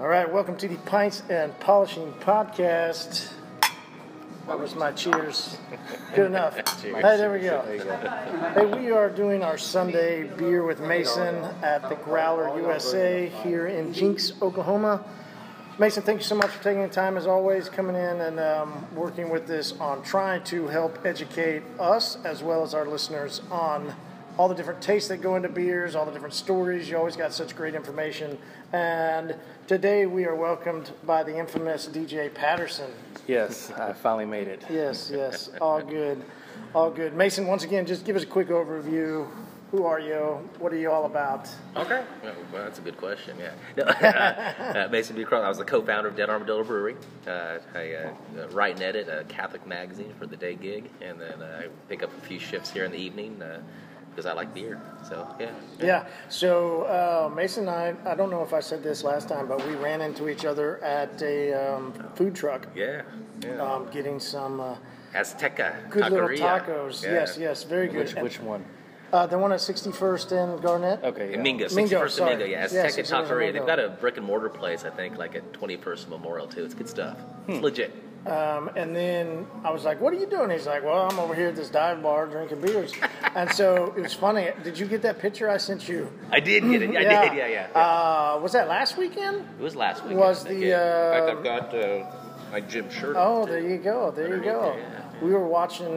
All right, welcome to the Pints and Polishing Podcast. That was my cheers. Good enough. Hey, there we go. Hey, we are doing our Sunday beer with Mason at the Growler USA here in Jinx, Oklahoma. Mason, thank you so much for taking the time, as always, coming in and working with this on trying to help educate us as well as our listeners on all the different tastes that go into beers, all the different stories. You always got such great information. And today we are welcomed by the infamous DJ Patterson. Yes, I finally made it. Yes. All good. Mason, once again, just give us a quick overview. Who are you? What are you all about? Okay. Well, that's a good question, yeah. Mason B. Cross. I was the co-founder of Dead Armadillo Brewery. I write and edit a Catholic magazine for the day gig, and then I pick up a few shifts here in the evening because I like beer. So, yeah. Yeah. So, Mason and I don't know if I said this last time, but we ran into each other at a food truck. Yeah. Getting some Azteca good Taqueria. little tacos. Yeah. Yes. Very good. Which one? The one at 61st and Garnett. Okay. Yeah. Mingo, 61st Mingo, and sorry. Mingo, yeah. Yes, Azteca 61st and Taqueria. Mingo. They've got a brick and mortar place, I think, like at 21st Memorial, too. It's good stuff. It's legit. And then I was like, what are you doing? He's like, well, I'm over here at this dive bar drinking beers. And so it was funny. Did you get that picture I sent you? I did get it. I did, yeah. Was that last weekend? It was last week. Was In the... fact, I've got my gym shirt Oh, on, too. there you go. Yeah. We were watching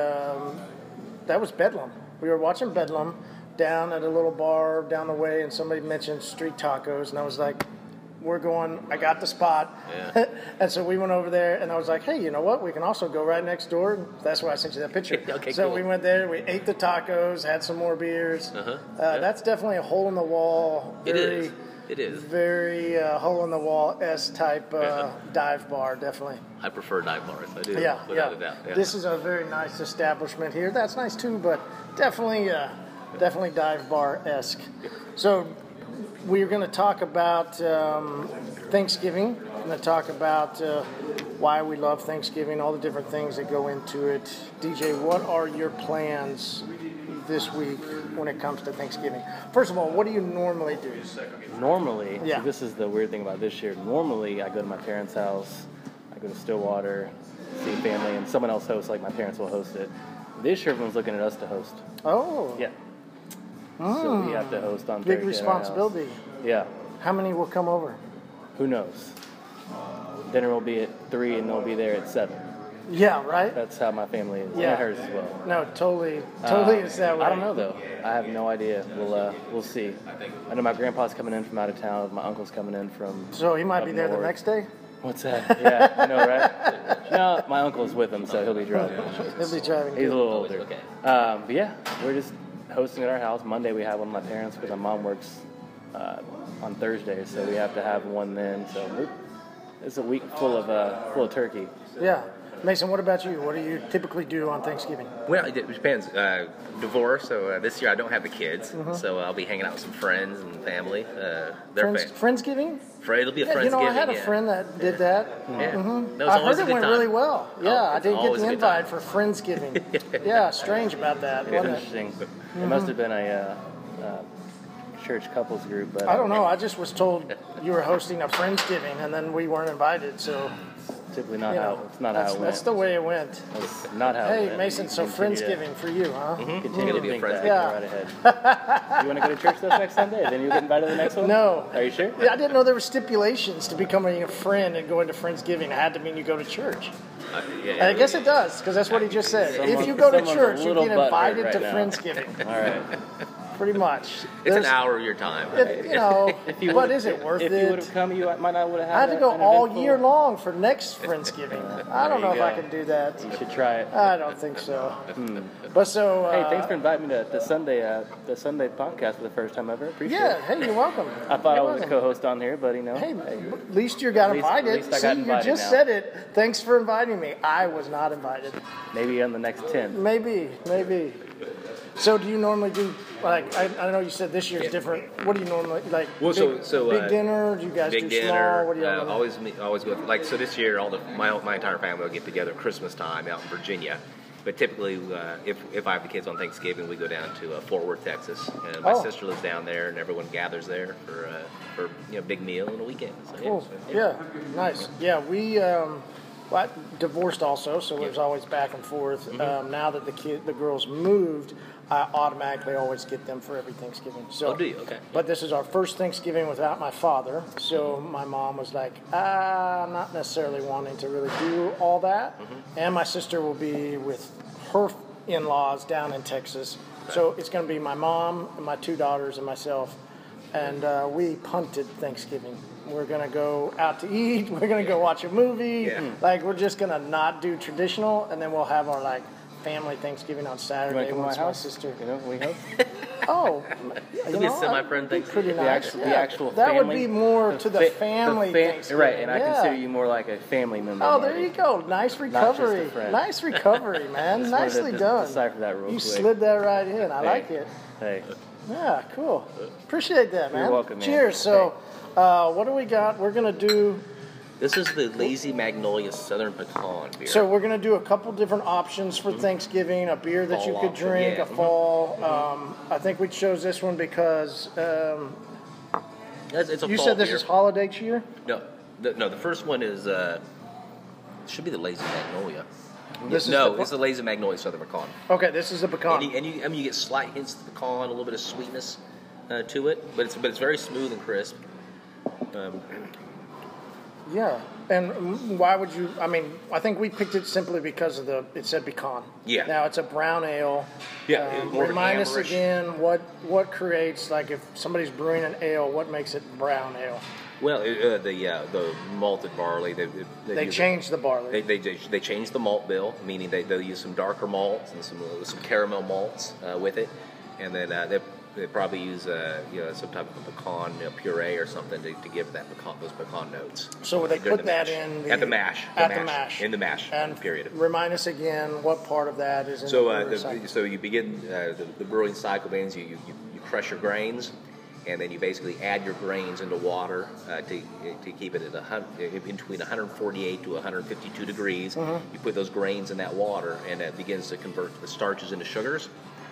that was Bedlam. We were watching Bedlam down at a little bar down the way, and somebody mentioned street tacos, and I was like, I got the spot. Yeah. And so we went over there, and I was like, hey, you know what? We can also go right next door. That's why I sent you that picture. Okay, so cool. we went there, we ate the tacos, had some more beers. Yeah. That's definitely a hole-in-the-wall. It is. Very hole-in-the-wall-esque type dive bar, definitely. I prefer dive bars. I do. Yeah. Without a doubt. Yeah. This is a very nice establishment here. That's nice too, but definitely dive bar-esque. So we're going to talk about Thanksgiving. We're going to talk about why we love Thanksgiving, all the different things that go into it. DJ, what are your plans this week when it comes to Thanksgiving? First of all, what do you normally do? Normally, Yeah. this is the weird thing about this year. Normally, I go to my parents' house, I go to Stillwater, see family, and someone else hosts, like my parents will host it. This year, everyone's looking at us to host. Oh. Yeah. So we have to host on Big Thursday at our house. responsibility. Yeah. How many will come over? Who knows? Dinner will be at 3 and they'll be there at 7. Yeah, right? That's how my family is. Yeah. And hers as well. No, totally is that way. I don't know though. I have no idea. We'll see. I know my grandpa's coming in from out of town. My uncle's coming in from. So he might up be there the north. next day? What's that? Yeah, I know, right? No, my uncle's with him, so he'll be driving. He'll be driving. He's a little older. Okay. But yeah, we're just hosting at our house. Monday we have one of my parents because my mom works on Thursday, so we have to have one then. So it's a week full of turkey. Yeah. Mason, what about you? What do you typically do on Thanksgiving? Well, it depends. Divorce, so this year I don't have the kids, so I'll be hanging out with some friends and family. Friendsgiving? It'll be a Yeah, Friendsgiving. I had a yeah. friend that did that. Yeah. Mm-hmm. No, it's I always heard a it good went time. really well. Yeah, I it's didn't get always the a good invite time. for Friendsgiving. Yeah, strange about that, It's wasn't it? interesting. It must have been a church couples group, but I don't know. I just was told you were hosting a Friendsgiving, and then we weren't invited, so... Typically not you know, how it's not how it went. That's the way it went. That's not how it Hey, went. Mason, so Continue to- Friendsgiving for you, huh? Continue It'll to be a think Friendsgiving. that. Yeah. Go right ahead. You want to go to church this next Sunday? Then you get invited to the next one? No. Are you sure? Yeah, I didn't know there were stipulations to becoming a friend and going to Friendsgiving. It had to mean you go to church. Yeah. I guess it does, because that's what he just said. Someone- if you go to someone's church, a you little get butthurt invited right to now. Friendsgiving. All right. Pretty much. It's an hour of your time. But is it worth If you would it? have come, you might not would have had I had to go an all eventful- year long for next Friendsgiving. I don't know There if you I go. can do that. You should try it. I don't think so. But so... Hey, thanks for inviting me to the Sunday podcast for the first time ever. Appreciate Yeah, it. hey, you're welcome. I thought I You're was a welcome. co-host on here, but Hey, at least you got At least- invited. at least I got See, invited you just now. said it. Thanks for inviting me. I was not invited. maybe on the next 10. Maybe. So do you normally do, like, I know you said this year's different. What do you normally, like, Well, big dinner? Do you guys Big do dinner. small? What do you always go. Like, so this year, my entire family will get together at Christmas time out in Virginia, But typically, if I have the kids on Thanksgiving, we go down to Fort Worth, Texas, and my sister lives down there, and everyone gathers there for big meal and a weekend. So, Cool. Yeah, nice. Yeah, we I divorced also, so there's always back and forth. Now that the girls moved, I automatically always get them for every Thanksgiving. So, do you? Okay. But this is our first Thanksgiving without my father, so my mom was like, not necessarily wanting to really do all that. And my sister will be with her in-laws down in Texas. So it's going to be my mom, and my 2 daughters, and myself. And we punted Thanksgiving. We're going to go out to eat. We're going to go watch a movie. Yeah. Like, we're just going to not do traditional, and then we'll have our, like, family Thanksgiving on Saturday once my sister. You know, we host. Oh, It'll be a semi-friend Thanksgiving. pretty nice. The actual that family. would be more to the family Thanksgiving. Right, and I Yeah. consider you more like a family member. Oh, Marty. there you go. Nice recovery. just a friend. Nice recovery, man. Just wanted Nicely to done. decipher that real You quick. slid that right in. I like it. Hey, Yeah, cool. Appreciate that, man. You're welcome, man. Cheers. So, what do we got? We're going to do... This is the Lazy Magnolia Southern Pecan beer. So we're going to do a couple different options for Thanksgiving. A beer that Fall you could option, drink, yeah. a fall. I think we chose this one because it's a you fall said this beer. is holiday cheer. No, the first one is should be the Lazy Magnolia. This is It's the Lazy Magnolia Southern Pecan. Okay, this is the pecan. And you get slight hints of pecan, a little bit of sweetness to it, but it's very smooth and crisp. Yeah, and why would you? I mean, I think we picked it simply because of it said pecan. Yeah. Now it's a brown ale. Yeah, it's more of an remind us amarish. again what creates, like, if somebody's brewing an ale, what makes it brown ale? Well, the malted barley. They change the barley. They change the malt bill, meaning they'll use some darker malts and some caramel malts with it, and then they probably use some type of a pecan puree or something to give that those pecan notes. So would they during put the that mash. in At the mash? In the mash And period. Remind us again what part of that is in So the brewery cycle. so you begin the brewing cycle begins. You crush your grains, and then you basically add your grains into water to keep it at between 148 to 152 degrees. You put those grains in that water, and it begins to convert the starches into sugars.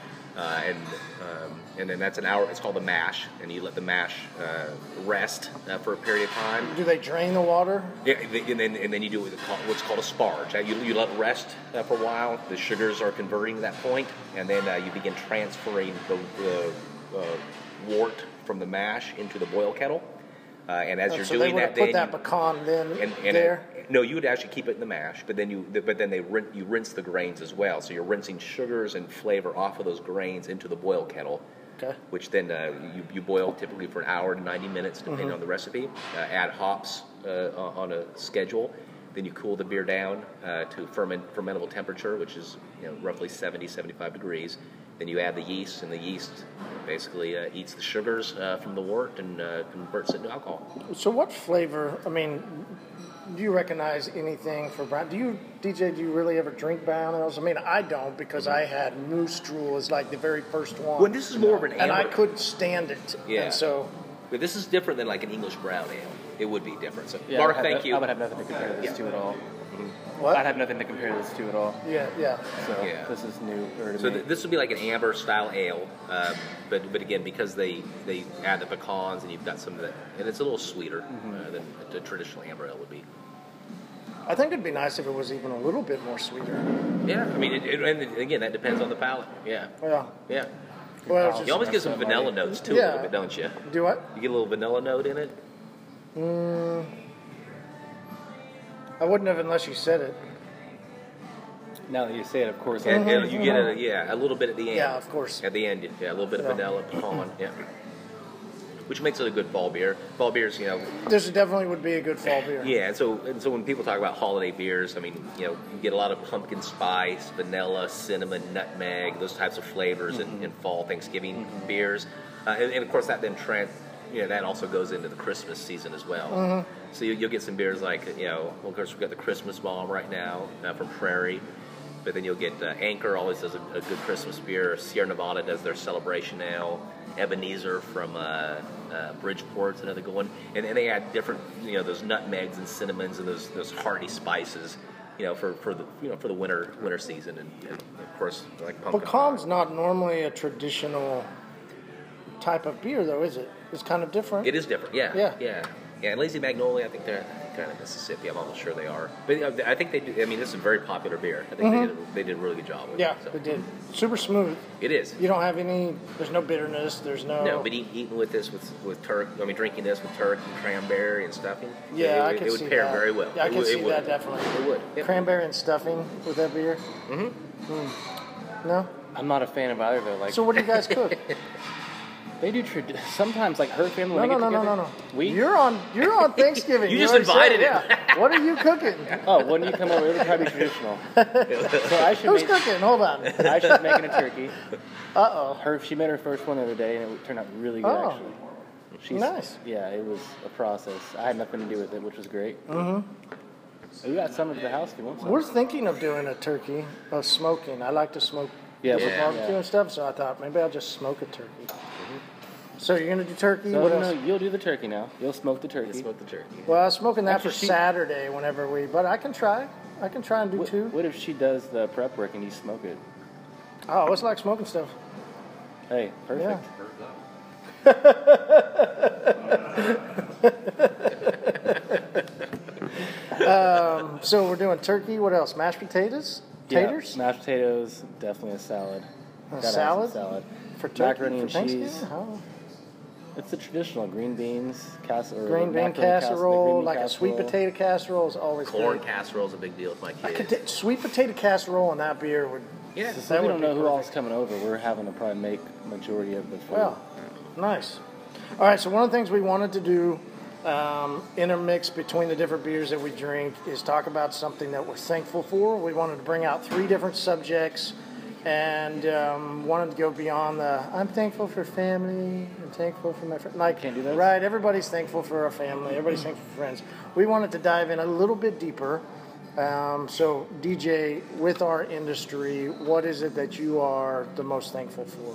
And then that's an hour. It's called the mash, and you let the mash rest for a period of time. Do they drain the water? Yeah, and then you do what's called a sparge. You let it rest for a while. The sugars are converting at that point, and then you begin transferring the wort from the mash into the boil kettle. And as you're so doing they that, would put that pecan then and there? no, you would actually keep it in the mash, but then you rinse the grains as well. So you're rinsing sugars and flavor off of those grains into the boil kettle. Okay. Which then you boil typically for an hour to 90 minutes, depending on the recipe. Add hops on a schedule. Then you cool the beer down to fermentable temperature, which is roughly 70, 75 degrees. Then you add the yeast, and the yeast basically eats the sugars from the wort and converts it into alcohol. So what flavor, I mean, do you recognize anything for brown? DJ, do you really ever drink brown ales? I mean, I don't, because I had Moose Drool as like the very first one. Well, this is more of an amber. And I couldn't stand it. Yeah. And so... But this is different than like an English brown ale. It would be different. So, yeah, Mark, thank you. I would have nothing to compare this to at all. What? I'd have nothing to compare this to at all. Yeah. So Yeah. this is new to So me. this would be like an amber style ale, but again, because they add the pecans and you've got some of that, and it's a little sweeter than a traditional amber ale would be. I think it'd be nice if it was even a little bit more sweeter. Yeah, I mean, and again, that depends on the palate. Yeah, Yeah. yeah. Well, it's just, You always get some vanilla notes too, a Yeah. little bit, don't you? do what? You get a little vanilla note in it. I wouldn't have unless you said it. Now that you say it, of course, And you get a little bit at the end. Yeah, of course. At the end, yeah, a little bit of vanilla, pecan, yeah. Which makes it a good fall beer. Fall beers, This definitely would be a good fall beer. yeah, and so when people talk about holiday beers, I mean, you get a lot of pumpkin spice, vanilla, cinnamon, nutmeg, those types of flavors in fall Thanksgiving beers, and of course that then that also goes into the Christmas season as well. So you'll get some beers like well, of course we've got the Christmas Bomb right now from Prairie, but then you'll get Anchor always does a good Christmas beer. Sierra Nevada does their Celebration Ale. Ebenezer from Bridgeport's another good one, and they add different those nutmegs and cinnamons and those hearty spices for the winter season, and of course like pumpkin. But Calm's not normally a traditional type of beer, though, is it? It's kind of different. It is different, yeah. Yeah. And Lazy Magnolia, I think they're kind of Mississippi. I'm almost sure they are. But I think they do. I mean, this is a very popular beer. I think they did a really good job with Yeah, it. So. they did. Super smooth. It is. You don't have any. There's no bitterness. There's no. No, but eating with this with turkey. I mean, drinking this with turkey, cranberry, and stuffing. Yeah, it would pair that. very well. Yeah, I can see would. that definitely. It would. Yep. Cranberry and stuffing with that beer. No. I'm not a fan of either though. Like, So what do you guys cook? they do sometimes like her family. No, when they get together, no. We You're on Thanksgiving. You just already said invited it, him. Yeah. What are you cooking? oh, when you come over, it'll probably be traditional. So I should Who's make, cooking? Hold on. I should make a turkey. Uh-oh. She made her first one the other day, and it turned out really good Oh. actually. Nice. Yeah, it was a process. I had nothing to do with it, which was great. Mm-hmm. You got some at the house if you want some. We're thinking of doing a turkey, of smoking. I like to smoke Yeah, with Yeah. barbecue and stuff, so I thought maybe I'll just smoke a turkey. So you're going to do turkey? So, What no, else? you'll do the turkey now. You'll smoke the turkey. Smoke the turkey. Well, I was smoking that Actually, for Saturday whenever but I can try. I can try and do two. What if she does the prep work and you smoke it? Oh, it's like smoking stuff. Hey, perfect. So we're doing turkey. What else? Mashed potatoes? Taters? Yeah, mashed potatoes, definitely a salad. Gotta have some salad? salad. For turkey? Macaroni for and Thanksgiving? cheese. Oh. It's the traditional green beans, casserole. Green bean casserole, like a sweet potato casserole is always Corn good. casserole is a big deal with my I kids. could sweet potato casserole and that beer would. Yeah. Since That we would don't be know who all's perfect. coming over, we're having to probably make majority of the food. Well, nice. All right, so one of the things we wanted to do, intermix between the different beers that we drink, is talk about something that we're thankful for. We wanted to bring out 3 different subjects and wanted to go beyond the I'm thankful for family, I'm thankful for my friends. Like, Can't do that? right, everybody's thankful for a family, everybody's thankful for friends. We wanted to dive in a little bit deeper. So, DJ, with our industry, what is it that you are the most thankful for?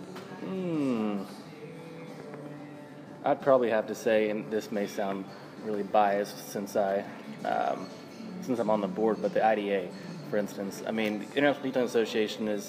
I'd probably have to say, and this may sound really biased since I'm on the board, but the IDA, for instance. I mean, the International Detailing Association is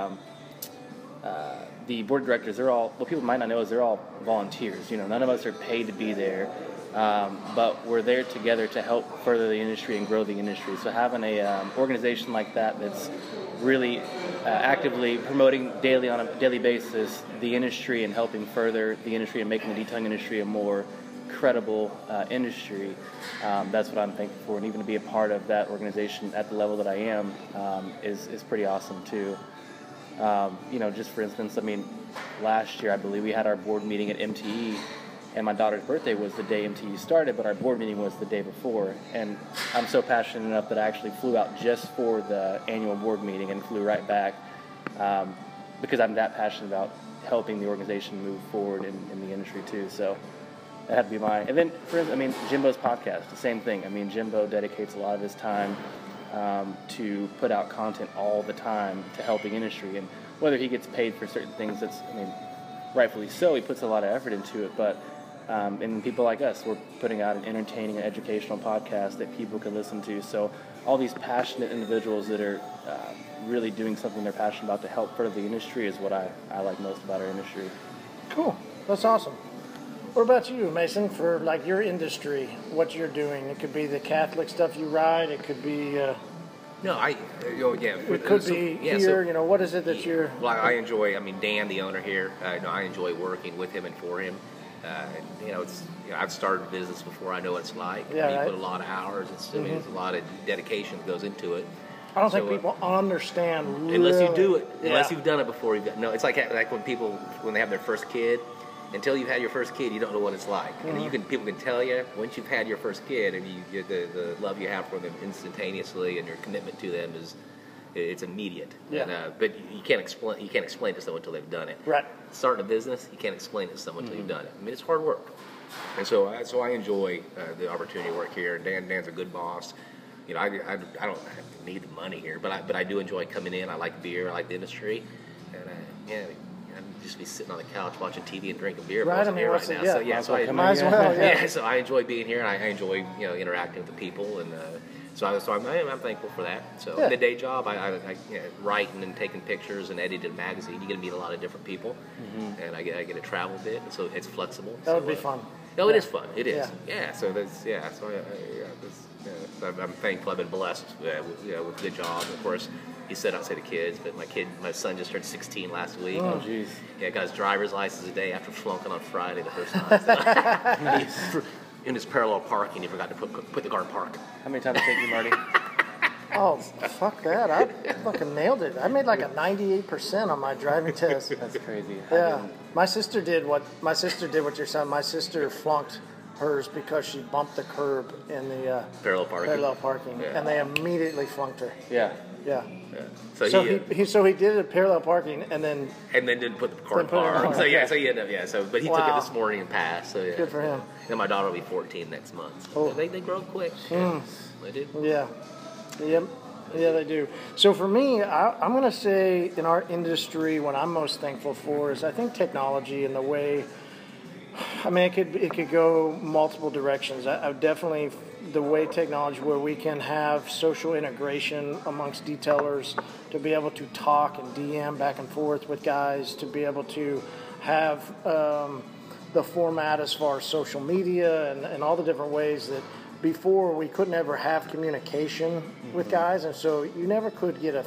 the board of directors. They're all, what people might not know is they're all volunteers. You know, none of us are paid to be there, but we're there together to help further the industry and grow the industry. So having a organization like that that's really actively promoting on a daily basis the industry and helping further the industry and making the detailing industry a more credible industry. That's what I'm thankful for, and even to be a part of that organization at the level that I am is pretty awesome too. Just for instance, I mean, last year I believe we had our board meeting at MTE, and my daughter's birthday was the day MTE started, but our board meeting was the day before. And I'm so passionate enough that I actually flew out just for the annual board meeting and flew right back because I'm that passionate about helping the organization move forward in the industry too. So that had to be mine. And then, Jimbo's podcast, the same thing. I mean, Jimbo dedicates a lot of his time to put out content all the time to help the industry. And whether he gets paid for certain things, rightfully so, he puts a lot of effort into it. But and people like us, we're putting out an entertaining and educational podcast that people can listen to. So all these passionate individuals that are really doing something they're passionate about to help further the industry is what I like most about our industry. Cool. That's awesome. What about you, Mason, for like your industry, what you're doing? It could be the Catholic stuff you ride. It could be... Yeah. It could be here. What is it that you're... Well, I enjoy, Dan, the owner here, I enjoy working with him and for him. I've started a business before. I know what it's like. Yeah, you put a lot of hours. There's a lot of dedication that goes into it. I don't think people understand. Unless you do it. Yeah. Unless you've done it before. It's like when they have their first kid. Until you've had your first kid, you don't know what it's like. Mm-hmm. And people can tell you once you've had your first kid, and you get the love you have for them instantaneously, and your commitment to them it's immediate. Yeah. But you can't explain to someone until they've done it. Right. Starting a business, you can't explain it to someone until you've done it. It's hard work. And so I enjoy the opportunity to work here. Dan's a good boss. I don't need the money here, but I do enjoy coming in. I like beer. I like the industry, and I'd just be sitting on the couch watching TV and drinking beer. Right, I'm here right now. yeah. So Might as well, yeah. So I enjoy being here, and I enjoy interacting with the people, and So I'm thankful for that. So Yeah. in the day job, I writing and taking pictures and editing a magazine. You get to meet a lot of different people, and I get to travel a bit, so it's flexible. That would be fun. No, it Yeah. is fun. It is. Yeah. Yeah. So that's so I'm thankful. I've been blessed with a good job. Of course, he said outside the kids, but my son just turned 16 last week. Oh, jeez. Yeah, got his driver's license a day after flunking on Friday the first time. So, in his parallel parking, he forgot to put the car in park. How many times did it take you, Marty? Oh, fuck that. I fucking nailed it. I made like a 98% on my driving test. That's crazy. Yeah. My sister did what your son. My sister flunked hers because she bumped the curb in the Parallel parking. and they immediately flunked her. Yeah. Yeah. Yeah. So he did it parallel parking and then didn't put the car in Didn't put it in park. park. So he ended up but he took Wow. it this morning and passed. So yeah. Good for him. And my daughter will be 14 next month. So Oh. they grow quick. They do. Yeah. Yep. Yeah, they do. So for me, I'm going to say in our industry, what I'm most thankful for is I think technology and the way. I mean, it could go multiple directions. I definitely the way technology where we can have social integration amongst detailers to be able to talk and DM back and forth with guys, to be able to have the format as far as social media and all the different ways that before we couldn't ever have communication with guys, and so you never could get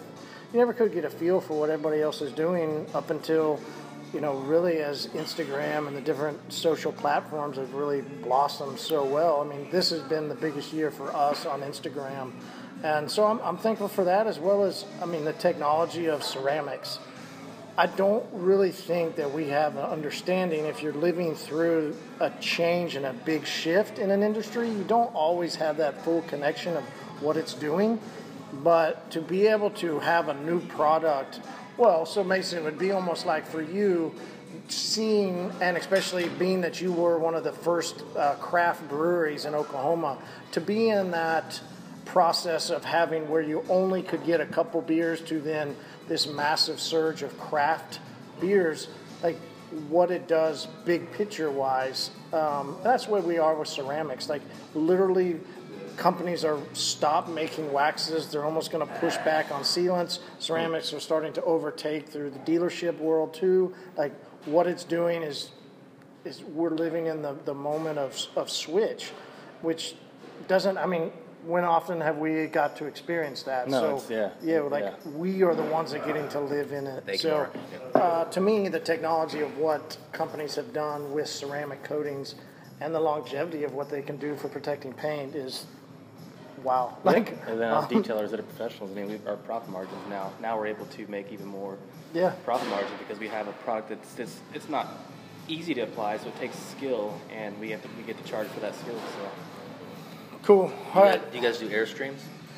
a feel for what everybody else is doing up until, really as Instagram and the different social platforms have really blossomed so well. I mean, this has been the biggest year for us on Instagram. And so I'm thankful for that, as well as, the technology of ceramics. I don't really think that we have an understanding if you're living through a change and a big shift in an industry. You don't always have that full connection of what it's doing. But to be able to have a new product, so Mason, it would be almost like for you seeing, and especially being that you were one of the first craft breweries in Oklahoma, to be in that process of having where you only could get a couple beers to then this massive surge of craft beers, like what it does big picture wise. That's where we are with ceramics. Like literally companies are stopped making waxes. They're almost going to push back on sealants. Ceramics are starting to overtake through the dealership world too. Like what it's doing is we're living in the moment of switch, which doesn't, when often have we got to experience that? No, we are the ones that getting to live in it. Thank So you. to me, the technology of what companies have done with ceramic coatings and the longevity of what they can do for protecting paint is wow. And then us detailers that are professionals, our profit margins now we're able to make even more profit margin because we have a product that's it's not easy to apply, so it takes skill, and we get to charge for that skill. So. Cool. All right. Do you guys do Airstreams?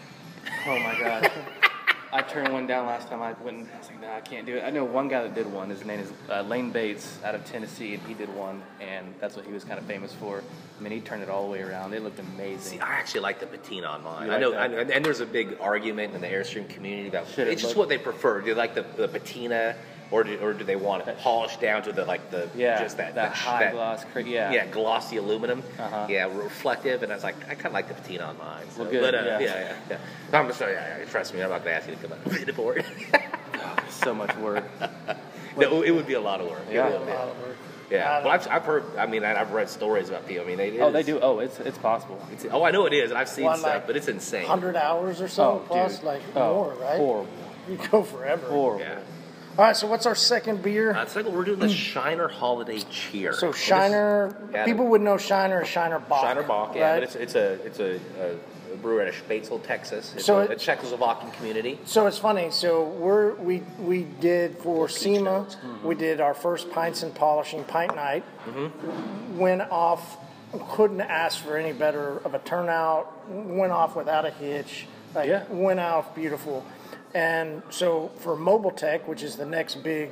Oh my God. I turned one down last time. I was like, nah, I can't do it. I know one guy that did one. His name is Lane Bates out of Tennessee, and he did one, and that's what he was kind of famous for. He turned it all the way around. It looked amazing. See, I actually like the patina on mine. You I know, like that? and there's a big argument in the Airstream community about Should it it's just look- what they prefer. Do they like the patina, or do they want it polished down to just that high gloss, glossy aluminum, Uh-huh. reflective. And I was like, I kind of like the patina on mine. So, Well, good, but yeah. I'm sorry, trust me, I'm not going to ask you to come out and read it for it. So much work. No, it would be a lot of work. Yeah. It would, yeah. Well, I've heard. I've read stories about people. They do. Oh, it's possible. I know it is, and I've seen stuff, like but it's insane. 100 hours or so plus, dude. more, right? Horrible. You go forever. Horrible. Yeah. All right, so what's our second beer? Second, we're doing the Shiner Holiday Cheer. So Shiner, people would know Shiner as Shiner Bock. Shiner Bock, yeah, right? but it's a brewery out of Spätzle, Texas. It's So a Czechoslovakian community. So it's funny. So we did for SEMA, we did our first pints and polishing pint night. Mm-hmm. Went off, couldn't ask for any better of a turnout. Went off without a hitch. Went off beautiful. And so for Mobile Tech, which is the next big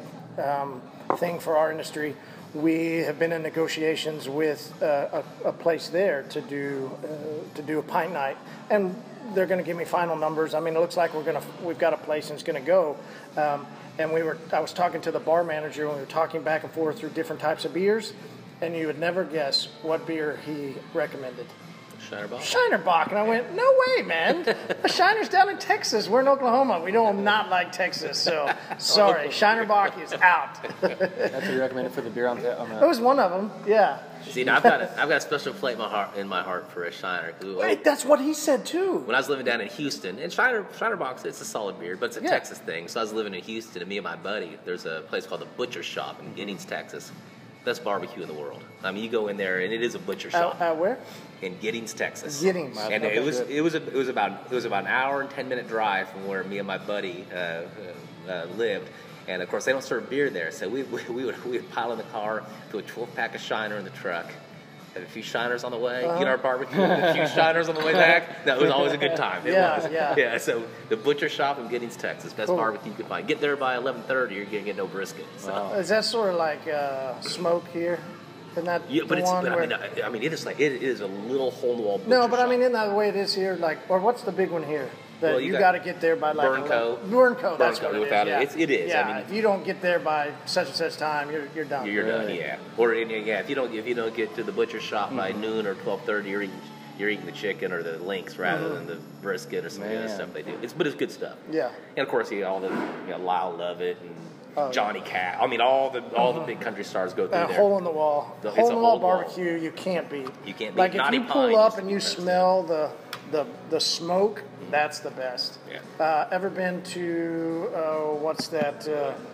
thing for our industry, we have been in negotiations with a place there to do a pint night, and they're going to give me final numbers. It looks like we've got a place and it's going to go. And I was talking to the bar manager and we were talking back and forth through different types of beers, and you would never guess what beer he recommended. Shiner Bock. Shiner Bock. And I went, no way, man. A Shiner's down in Texas. We're in Oklahoma. We don't not like Texas. So, sorry. Shiner Bock is out. That's what you recommended for the beer on That was one of them. Yeah. See, now I've got a special place in my heart for a Shiner. Wait, that's what he said, too. When I was living down in Houston, and Shiner Bock, it's a solid beer, but it's a Texas thing. So I was living in Houston, and me and my buddy, there's a place called the Butcher Shop in Giddings, Texas. Best barbecue in the world. I mean, you go in there, and it is a butcher shop. Where? In Giddings, Texas. Giddings. And it was about an hour and 10-minute drive from where me and my buddy lived. And of course, they don't serve beer there, so we would pile in the car, throw a 12-pack of Shiner in the truck, have a few Shiners on the way, get our barbecue, a few Shiners on the way back. No, it was always a good time. It was. Yeah. So the Butcher Shop in Giddings, Texas, best barbecue you can find. Get there by 11:30, you're gonna get no brisket. So. Wow. Is that sort of like smoke here? Isn't that I mean, it is a little hole in the wall. No, but I mean, isn't that the way it is here? Like, or what's the big one here? That you got to get there by like Burnco. That's what it is. It is. Yeah, I mean, if you don't get there by such and such time, you're done. You're done. Yeah. Or if you don't get to the butcher shop by noon or 12:30, you're eating the chicken or the links rather than the brisket or some of the other stuff they do. But it's good stuff. Yeah. And of course, all the Lyle Lovett and Johnny Cat. I mean, all the big country stars go through there. Hole in the wall. Hole in the wall barbecue. You can't beat. You can't beat. Like if you pull up and you smell the smoke. That's the best. Yeah. Ever been to what's that?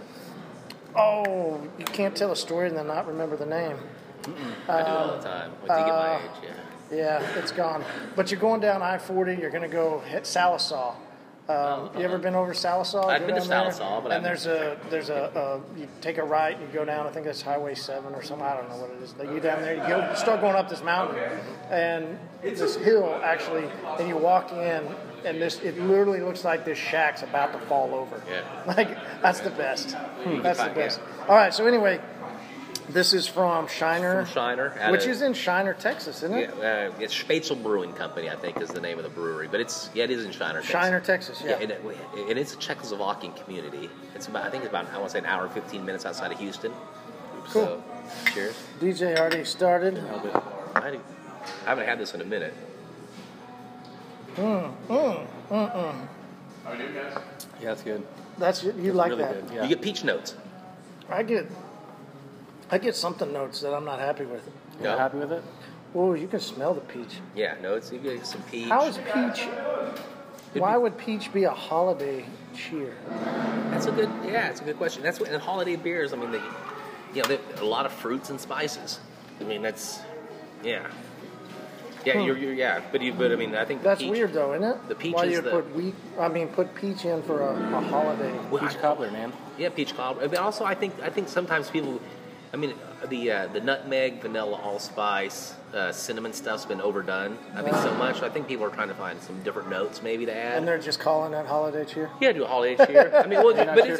You can't tell a story and then not remember the name. I do all the time. Once you get my age, yeah, it's gone. But you're going down I-40. You're going to go hit Salisaw. You ever been over Salisaw? I've been to Salisaw, but you take a right and you go down. I think that's Highway 7 or something. I don't know what it is. You down there, you start going up this mountain, and this hill actually, and you walk in, and it literally looks like this shack's about to fall over. Yeah. Like that's the best. That's the best. All right. So anyway. This is from Shiner. Which is in Shiner, Texas, isn't it? Yeah, it's Spätzle Brewing Company, I think, is the name of the brewery. But it is in Shiner, Texas. Shiner, Texas, yeah. And it's a Czechoslovakian community. I think it's about, I want to say, an hour and 15 minutes outside of Houston. Cool. So, cheers. DJ already started. I haven't had this in a minute. How are you guys? Yeah, it's good. You like really that? Good, yeah. You get peach notes. I get something notes that I'm not happy with. You're not happy with it? Oh, you can smell the peach. Yeah, you get some peach. How is peach? Why would peach be a holiday cheer? It's a good question. That's what in holiday beers. I mean, they a lot of fruits and spices. I mean, that's But I mean, I think that's peach, weird though, isn't it? The peach Why is you put peach in for a holiday? Peach cobbler, man. Yeah, peach cobbler. But also, I think sometimes people. I mean, the nutmeg, vanilla, allspice, cinnamon stuff's been overdone. I think so much. I think people are trying to find some different notes maybe to add. And they're just calling that holiday cheer. Yeah, do a holiday cheer. I mean,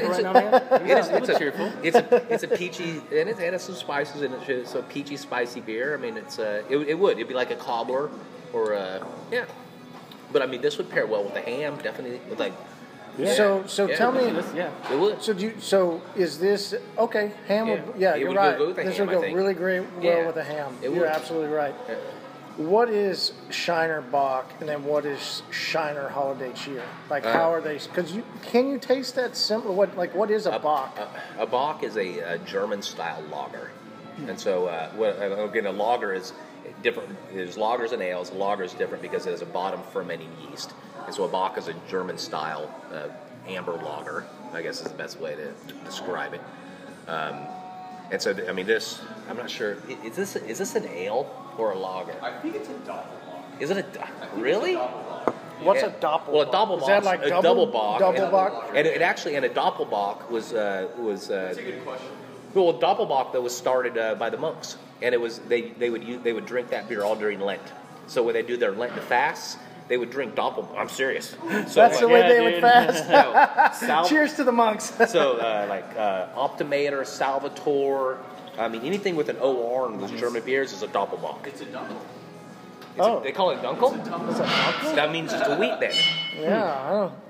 it's a peachy, and it has some spices in it. So peachy, spicy beer. I mean, it'd be like a cobbler or But I mean, this would pair well with the ham, definitely with like. Yeah. So tell me. It would. So is this okay? Ham would. Yeah, you're right. This would go really great with a ham. You're absolutely right. Yeah. What is Shiner Bock, and then what is Shiner Holiday Cheer? Like, how are they? Because can you taste that simple? What is a Bock? A Bock is a German style lager, and so again, a lager is different. There's lagers and ales. A lager is different because it has a bottom fermenting yeast. And so a Bock is a German-style amber lager, I guess is the best way to describe it. And so, I mean, this, I'm not sure, is this an ale or a lager? I think it's a doppelbock. Is it really? What's a doppelbock? Well, a doppelbock is that like a double bock. Doppelbock? And a doppelbock was That's a good question. Well, a doppelbock that was started by the monks, and it was they would drink that beer all during Lent. So when they do their Lenten fasts, they would drink doppelbock. I'm serious. So, that's the way they would fast. Cheers to the monks. So Optimator, Salvatore, I mean anything with an OR in those German beers is a doppelbock. It's a dunkel. They call it dunkel? It's a dunkel? That means it's a wheat then. Yeah, I don't.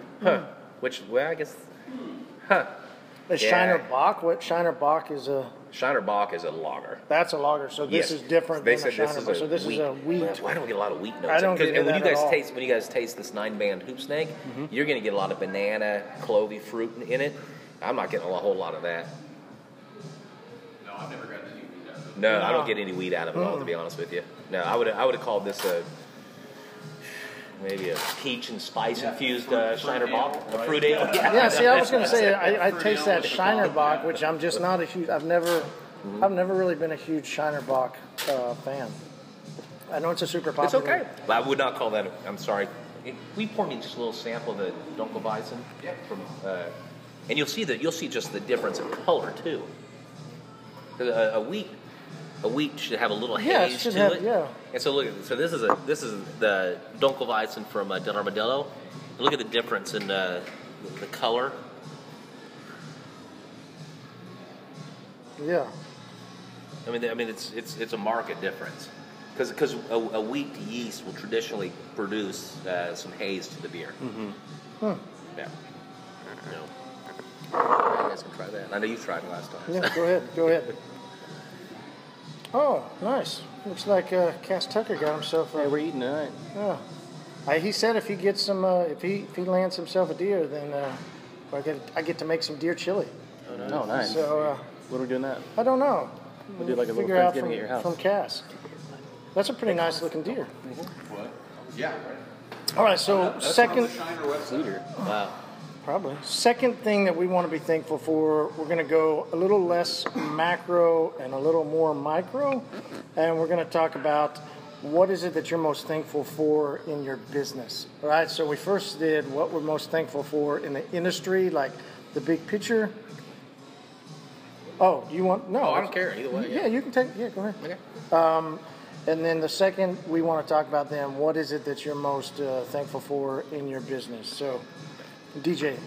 Which, well, I guess, Is Shiner Bock? What Shiner Bock is a Shiner Bock is a lager. That's a lager, so this is different They than a said this Shiner is Bock. a So this wheat. is a wheat. Why don't we get a lot of wheat notes? I don't get And when that at all. when you guys taste this 9-band hoop snake, you're going to get a lot of banana, clovey fruit in it. I'm not getting a whole lot of that. No, I've never gotten any wheat out of it. No, I don't get any wheat out of it at all, to be honest with you. No, I would have called this maybe a peach and spice infused Shiner Bock, a fruit ale. Yeah, see, I was going to say I taste that Shiner Bock, which I'm just not a huge. I've never really been a huge Shiner Bock fan. I know it's a super popular. It's okay. But I would not call that. I'm sorry. Will you pour me just a little sample of the Dunkelweizen? Yeah. From, and you'll see just the difference in color too. 'Cause a wheat should have a little Yeah, it haze should to have- it. yeah. And so look, so this is the Dunkelweizen from Del Armadillo. Look at the difference in the color. Yeah. I mean, it's a market difference because a wheat yeast will traditionally produce some haze to the beer. Hmm. Yeah. No. You guys can try that. I know you tried it last time. Yeah, go ahead. Oh, nice. Looks like Cass Tucker got himself Hey, a. we're eating tonight. Yeah. He said if he gets some, if he lands himself a deer, then I get to make some deer chili. Oh, nice. So What are we doing that? I don't know. We'll do like a little Figure out Friendsgiving at your house. from Cass. That's a pretty nice looking deer. What? Yeah, right. All right, so That's second. on the Shiner website. Wow. Probably. Second thing that we want to be thankful for, we're going to go a little less macro and a little more micro, and we're going to talk about what is it that you're most thankful for in your business. All right, so we first did what we're most thankful for in the industry, like the big picture. Oh, do you want? No, I don't care either way. Yeah, you can take. Yeah, go ahead. Okay. And then the second, we want to talk about then what is it that you're most thankful for in your business. So, DJ.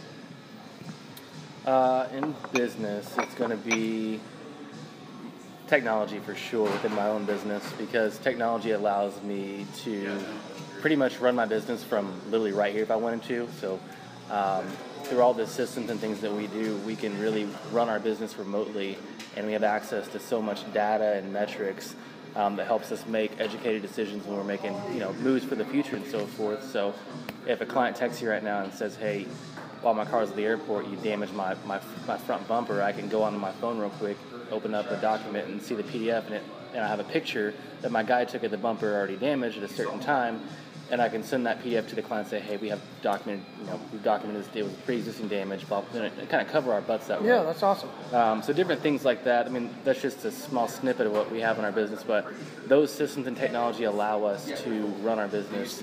In business, it's going to be technology for sure within my own business because technology allows me to pretty much run my business from literally right here if I wanted to. So through all the systems and things that we do, we can really run our business remotely, and we have access to so much data and metrics that helps us make educated decisions when we're making moves for the future and so forth. So if a client texts you right now and says, hey, while my car's at the airport, you damaged my front bumper, I can go onto my phone real quick, open up a document and see the PDF in it, and I have a picture that my guy took of the bumper already damaged at a certain time, and I can send that PDF to the client and say, hey, we have documented, we've documented this, it was pre-existing damage, blah, blah, and kind of cover our butts that way. Yeah, that's awesome. So different things like that. I mean, that's just a small snippet of what we have in our business, but those systems and technology allow us to run our business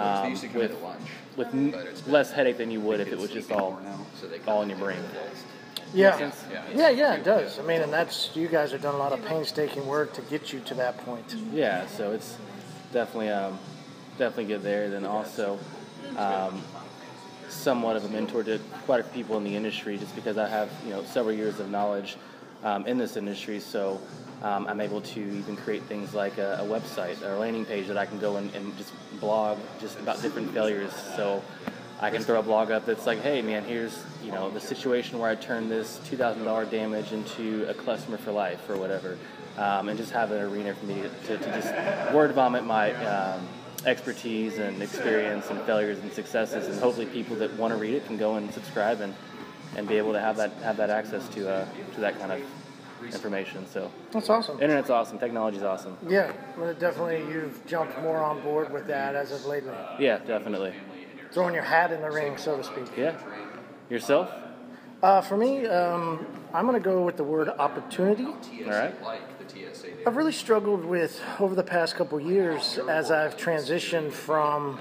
with less headache than you would if it was just all in your brain. Yeah. Makes sense? Yeah, it does. I mean, and that's, you guys have done a lot of painstaking work to get you to that point. Yeah, so it's definitely good there. Then also somewhat of a mentor to quite a few people in the industry just because I have several years of knowledge in this industry, so I'm able to even create things like a website or a landing page that I can go and just blog just about different failures. So I can throw a blog up that's like, hey man, here's the situation where I turned this $2,000 damage into a customer for life or whatever, and just have an arena for me to just word vomit my expertise and experience and failures and successes, and hopefully people that want to read it can go and subscribe and be able to have that access to that kind of information. So That's awesome. internet's awesome, technology's awesome. Yeah, well, definitely you've jumped more on board with that as of lately. Yeah, definitely. Throwing your hat in the ring, so to speak. Yeah. Yourself? For me, I'm going to go with the word opportunity. All right. I've really struggled with, over the past couple years, as I've transitioned from,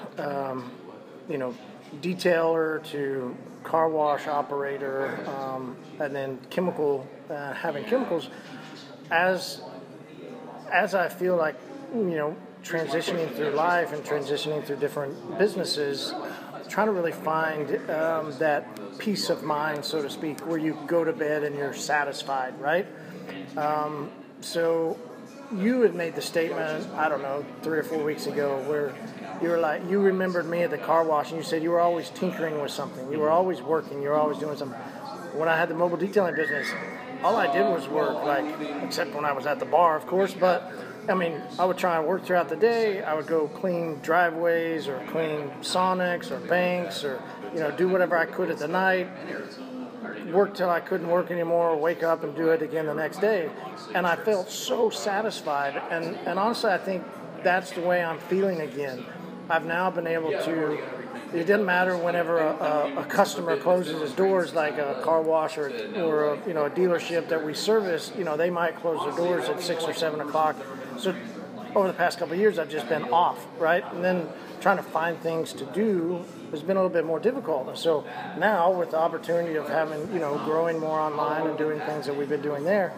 detailer to car wash operator, and then having chemicals, as I feel like, transitioning through life and transitioning through different businesses, trying to really find that peace of mind, so to speak, where you go to bed and you're satisfied, right? So you had made the statement, I don't know, 3 or 4 weeks ago, where you were like, you remembered me at the car wash, and you said you were always tinkering with something. You were always working. You were always doing something. When I had the mobile detailing business, all I did was work, like, except when I was at the bar, of course, but, I mean, I would try and work throughout the day. I would go clean driveways or clean Sonics or banks or, do whatever I could at the night, work till I couldn't work anymore, wake up and do it again the next day. And I felt so satisfied. And honestly, I think that's the way I'm feeling again. I've now been able to, it doesn't matter whenever a customer closes his doors, like a car wash or a dealership that we service, they might close their doors at 6 or 7 o'clock. So over the past couple of years, I've just been off, right? And then trying to find things to do has been a little bit more difficult. And so now, with the opportunity of having, growing more online and doing things that we've been doing there,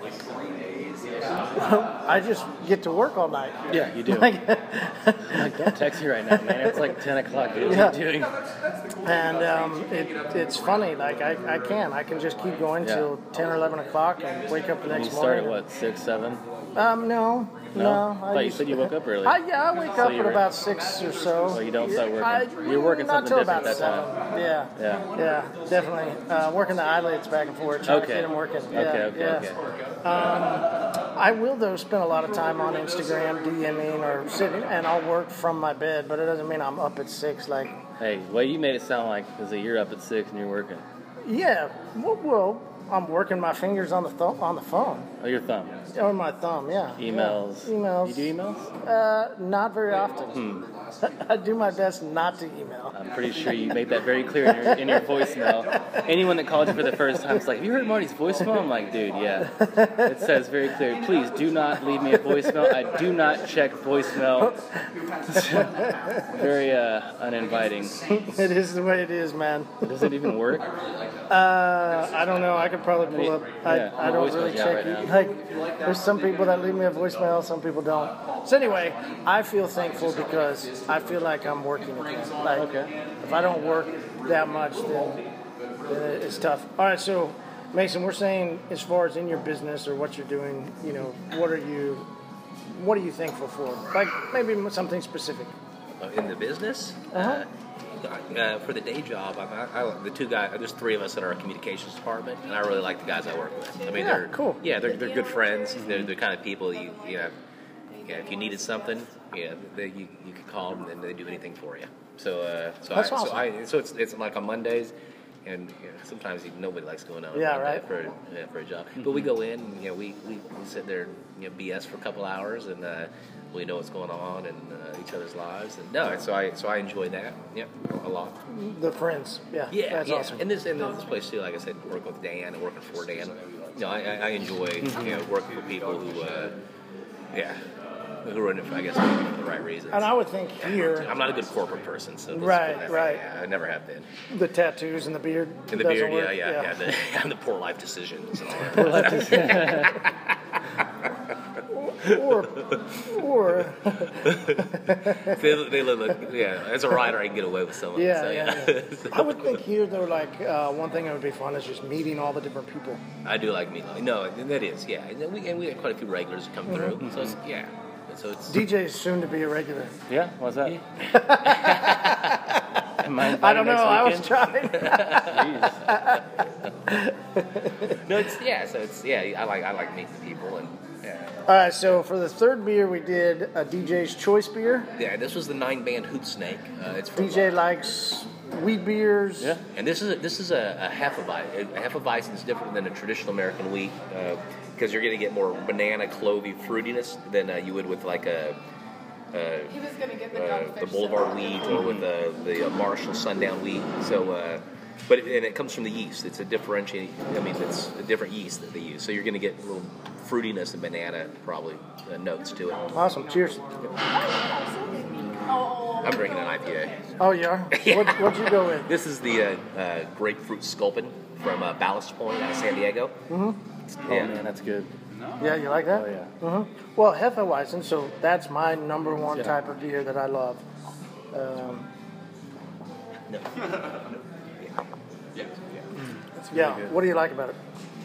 I just get to work all night. Yeah, you do. Like, don't text me right now, man. It's like 10 o'clock. What are you doing? And it's funny. Like, I can just keep going till 10 or 11 o'clock and wake up the next morning. You start at what, 6, 7? No. I thought you said you woke up early. I wake up at about 6 or so. Well, you don't start working. You're working something different at that time. Yeah, definitely. Working the eyelids back and forth, trying to get them working. Okay. I will, though, spend a lot of time on Instagram, DMing, or sitting, and I'll work from my bed, but it doesn't mean I'm up at 6. Like, hey, well, you made it sound like you're up at 6 and you're working. Yeah, well, I'm working my fingers on the phone. Oh, your thumb. Or my thumb, yeah. Emails. Yeah. Emails. You do emails? Not very often. I do my best not to email. I'm pretty sure you made that very clear in your voicemail. Anyone that called you for the first time is like, have you heard Marty's voicemail? I'm like, dude, yeah. It says very clear, please do not leave me a voicemail. I do not check voicemail. Very uninviting. It is the way it is, man. Does it even work? I don't know. I could probably pull up. I don't really check it. Like, there's some people that leave me a voicemail, some people don't. So anyway, I feel thankful because I feel like I'm working again. Like, if I don't work that much, then it's tough. All right, so Mason, we're saying as far as in your business or what you're doing, what are you thankful for? Like maybe something specific. In the business? For the day job, the two guys, there's 3 of us in our communications department, and I really like the guys I work with. I mean, they're cool. Yeah, they're good friends. They're the kind of people if you needed something, you could call them and they do anything for you. So it's like on Mondays, and sometimes nobody likes going out for a job. But we go in, and, we sit there, BS for a couple hours, and we know what's going on in each other's lives, and so I enjoy that, a lot. The friends, that's awesome. And this place too, like I said, working with Dan and working for Dan, I enjoy working with people who are in it, I guess, for the right reasons. And I would think here, I'm not a good corporate person, so right. I never have been. The tattoos and the beard. And the beard, and the poor life decisions. And all that. Poor life decisions. or they look, as a writer I can get away with some of it. I would think here though, like one thing that would be fun is just meeting all the different people. I do like meeting. No, that is, and we have quite a few regulars come through. So it's DJ is soon to be a regular. Yeah, what's that? I don't know. I was trying. I like meeting people and. All right, so for the third beer, we did a DJ's Choice beer. Yeah, this was the 9-band Hoot Snake. It's from DJ likes wheat beers. Yeah, and this is a Hefeweizen. A Hefeweizen is different than a traditional American wheat because you're going to get more banana, clovey fruitiness than you would with like a. He was going to get the Boulevard wheat or with the Marshall Sundown wheat. So. But it comes from the yeast. It's a differentiating. It's a different yeast that they use. So you're going to get a little fruitiness and banana probably notes to it. Awesome. Cheers. I'm drinking an IPA. Oh, you are? Yeah. What'd you go with? This is the grapefruit sculpin from Ballast Point out of San Diego. Mm-hmm. Oh man, that's good. Yeah, you like that? Oh yeah. Mm-hmm. Well, Hefeweizen. So that's my number one type of beer that I love. No. Yeah. What do you like about it?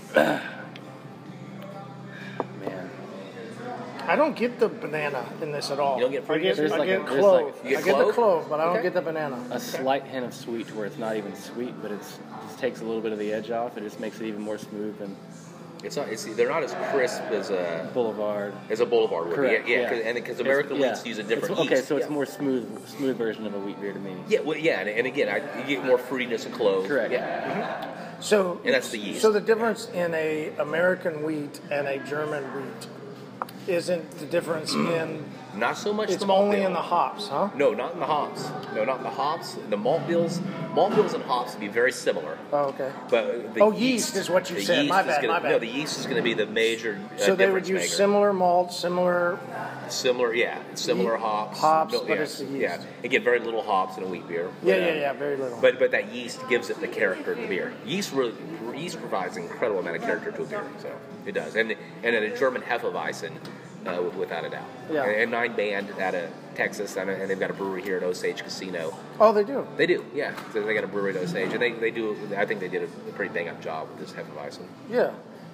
Man, I don't get the banana in this at all. You don't get fruit? I get clove. You get I get the clove, but I don't get the banana. a slight hint of sweet to where it's not even sweet, but it just takes a little bit of the edge off. It just makes it even more smooth and It's not. They're not as crisp as a Boulevard. Boulevard would Correct, be. Yeah, yeah. and because American wheats use a different yeast. Okay, so it's more smooth version of a wheat beer to me. Yeah, well, yeah, and again, you get more fruitiness and clove. Correct. Yeah. So, And that's the yeast. So the difference in a American wheat and a German wheat isn't the difference in. Not so much. It's the malt only bill. in the hops, huh? No, not in the hops. No, not in the hops. The malt bills and hops would be very similar. Oh, okay. But the yeast is what you the said. yeast My is bad, gonna- my bad. No, the yeast is going to be the major. So they would difference use maker. similar malt, similar. similar hops. Hops, No, but yeah, it's the yeast. Yeah, again, very little hops in a wheat beer. Yeah, very little. But that yeast gives it the character of the beer. Yeast provides an incredible amount of character to a beer, so it does. And a German Hefeweizen, without a doubt. Yeah. And Nine Band out of Texas, and they've got a brewery here at Osage Casino. Oh, they do. They do, yeah. So they got a brewery at Osage, and they do. I think they did a pretty bang up job with this Hefeweizen. Yeah.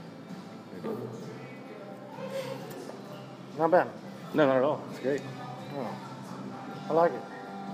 Not bad. No, not at all. It's great. Oh, I like it.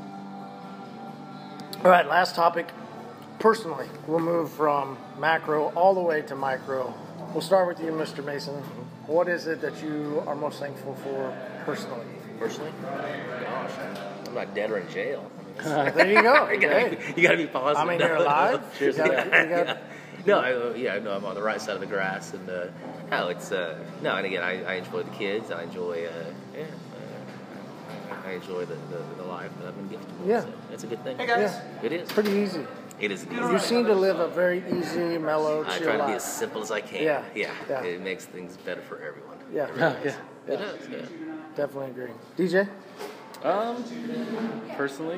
All right, last topic. Personally, we'll move from macro all the way to micro. We'll start with you, Mr. Mason. What is it that you are most thankful for personally? Personally, gosh, I'm not dead or in jail. There you go. You gotta be positive. I mean, you're alive. You gotta- No, I'm on the right side of the grass, and and again, I enjoy the kids. I enjoy, I enjoy the life that I've been gifted with. Yeah. So it's a good thing. Hey, guys. Yeah. It is. Pretty easy. It is an easy. You seem to live a very easy, mellow, I chill try to be life. as simple as I can. Yeah. Yeah. It makes things better for everyone. Yeah. It really does. Yeah. It does. Yeah. Definitely agree. DJ? Personally,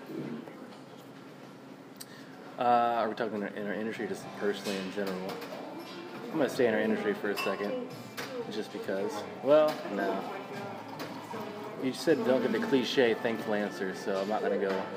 are we talking in our industry, just personally in general? I'm going to stay in our industry for a second, just because. Well, no. You said don't give the cliche thankful answer, so I'm not going to go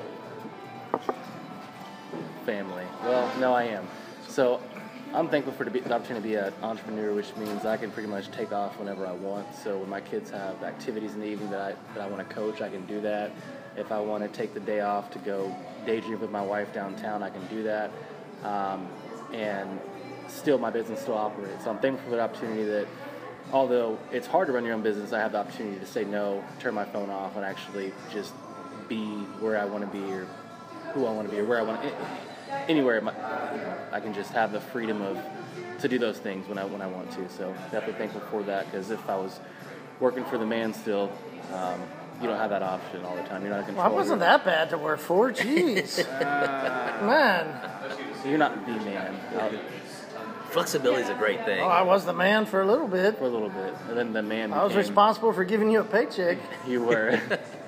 family. Well, no, I am. So I'm thankful for the opportunity to be an entrepreneur, which means I can pretty much take off whenever I want. So when my kids have activities in the evening that I want to coach, I can do that. If I want to take the day off to go daydream with my wife downtown, I can do that. And still, my business still operates. So I'm thankful for the opportunity that, although it's hard to run your own business, I have the opportunity to say no, turn my phone off, and actually just be where I want to be, or who I want to be, or where I want to. Anywhere, I can just have the freedom to do those things when I want to. So definitely thankful for that, because if I was working for the man still, you don't have that option all the time. You're not in control. Well, I wasn't that bad to work for. Jeez. Man. You're not the man. Flexibility is a great thing. Oh, I was the man for a little bit. For a little bit, and then the man. I was responsible for giving you a paycheck. You were.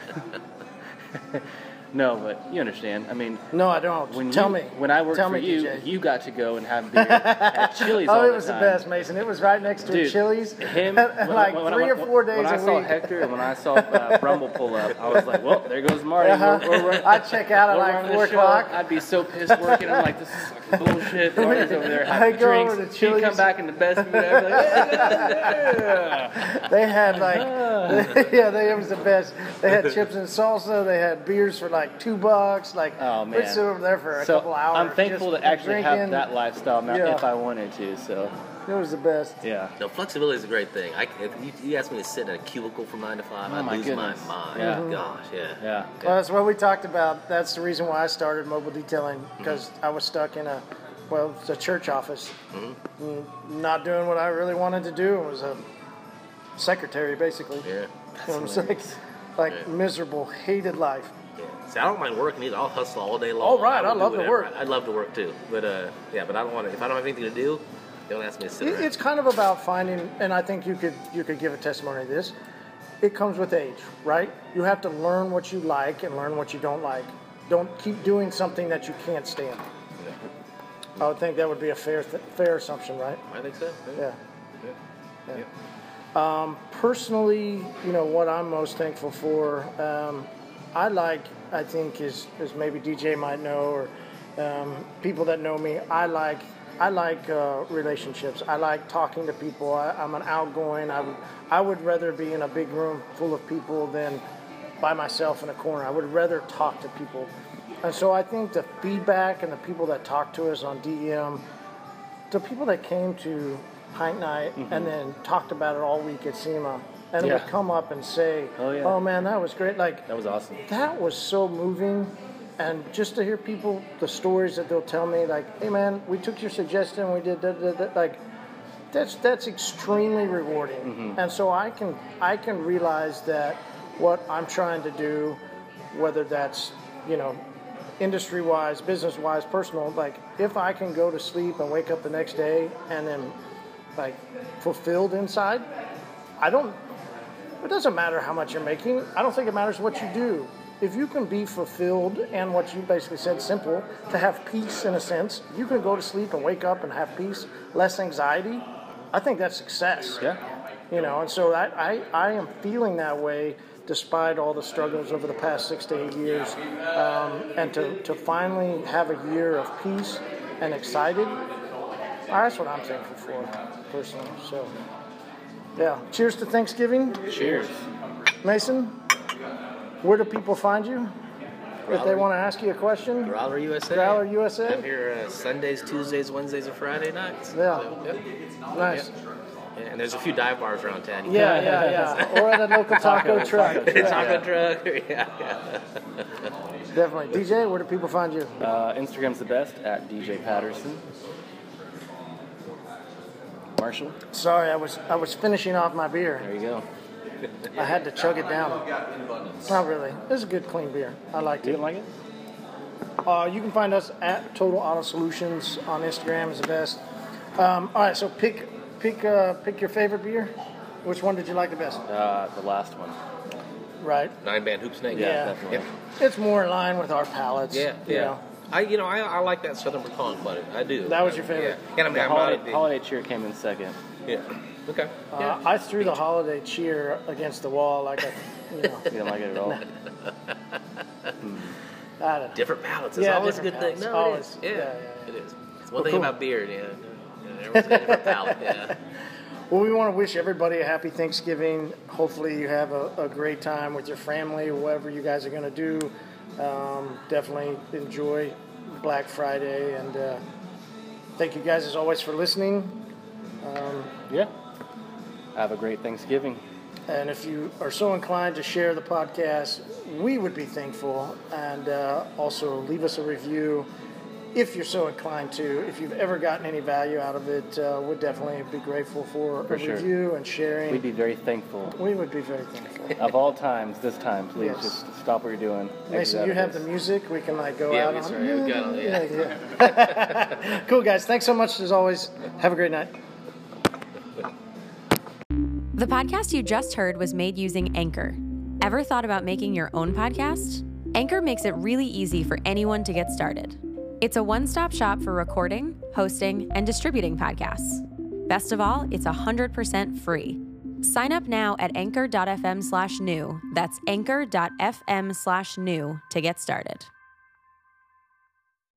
No, but you understand. I mean, no, I don't. Tell me. When I worked for you, DJ. You got to go and have beer at Chili's all the time. Oh, it was the best, Mason. It was right next to a Chili's. Him, like 3 or 4 days a week. When I saw Hector and when I saw Brumble pull up, I was like, well, there goes Marty. I'd check out at like 4 o'clock. I'd be so pissed working. I'm like, this is fucking bullshit. Marty's over there I having go drinks. over to She'd Chili's. come back in the best mood ever. Like, yeah. They had like, it was the best. They had chips and salsa. They had beers for like $2. Like, oh man, we'd sit over there for a couple hours. I'm thankful to actually drinking. have that lifestyle now if I wanted to. So it was the best. Yeah. No, flexibility is a great thing. If you ask me to sit in a cubicle from 9 to 5, I'd lose my mind. Yeah. Gosh, yeah. Well, that's what we talked about. That's the reason why I started mobile detailing, because I was stuck in it's a church office, not doing what I really wanted to do. I was a secretary, basically. Yeah. You know what I'm saying? Like miserable, hated life. Yeah. See, I don't mind working either. I'll hustle all day long. Oh, right. I will love do to whatever. work. I'd love to work too. But but I don't want to. If I don't have anything to do, don't ask me to sit around. It's kind of about finding, and I think you could give a testimony to this. It comes with age, right? You have to learn what you like and learn what you don't like. Don't keep doing something that you can't stand. Yeah. I would think that would be a fair assumption, right? I think so. Yeah. Yeah. Personally, what I'm most thankful for, I think is maybe DJ might know, or people that know me, I like relationships. I like talking to people. I'm an outgoing. I would rather be in a big room full of people than by myself in a corner. I would rather talk to people. And so I think the feedback and the people that talk to us on DEM, the people that came to pint night and then talked about it all week at SEMA. And would come up and say, oh man, that was great. Like, that was awesome. That was so moving. And just to hear people, the stories that they'll tell me, like, hey man, we took your suggestion, we did that, like, that's extremely rewarding. And so I can realize that what I'm trying to do, whether that's, industry-wise, business-wise, personal, like, if I can go to sleep and wake up the next day and then, like, fulfilled inside, it doesn't matter how much you're making. I don't think it matters what you do. If you can be fulfilled and what you basically said, simple, to have peace in a sense, you can go to sleep and wake up and have peace, less anxiety, I think that's success. Yeah. And so I am feeling that way despite all the struggles over the past 6 to 8 years. And to finally have a year of peace and excited, that's what I'm thankful for, personally. So, yeah. Cheers to Thanksgiving. Cheers. Mason, where do people find you? If they want to ask you a question? Growler USA. Growler USA. I'm here Sundays, Tuesdays, Wednesdays, and Friday nights. Yeah. So, yep. Nice. Yeah, and there's a few dive bars around town. Yeah. Or at a local taco truck. Taco truck. Yeah. Definitely. DJ, where do people find you? Instagram's the best, at DJ Patterson. Marshall? Sorry, I was finishing off my beer. There you go. I had to chug it down. Not really. It's a good, clean beer. I liked You it. didn't like it? You can find us at Total Auto Solutions on Instagram is the best. All right, so pick your favorite beer. Which one did you like the best? The last one. Right. 9-band hoop snake. Yeah. Definitely. It's more in line with our palates. Yeah. you know. I like that Southern Pecan quite. I do. That was your favorite? Yeah. And I mean, I'm not a big, Holiday Cheer came in second. Yeah. Okay. I threw the holiday cheer against the wall like You didn't like it at all? I don't know. Different palates. It's Yeah, always a good different thing. palates. No, it is. Always. Yeah, Yeah. it is. It's one Well, thing cool. about beer. Everyone's got a different palate. Yeah. Well, we want to wish everybody a happy Thanksgiving. Hopefully you have a great time with your family or whatever you guys are going to do. Definitely enjoy Black Friday. And thank you guys, as always, for listening. Yeah. Have a great Thanksgiving. And if you are so inclined to share the podcast, we would be thankful. And also leave us a review if you're so inclined to. If you've ever gotten any value out of it, we'd definitely be grateful for a sure. review and sharing. We'd be very thankful. We would be very thankful. Of all times, this time, please Yes. just stop what you're doing. Mason, you have the music. We can go Yeah, out that's on. right. We got it, yeah. Yeah. Cool, guys. Thanks so much as always. Have a great night. The podcast you just heard was made using Anchor. Ever thought about making your own podcast? Anchor makes it really easy for anyone to get started. It's a one-stop shop for recording, hosting, and distributing podcasts. Best of all, it's 100% free. Sign up now at anchor.fm/new. That's anchor.fm/new to get started.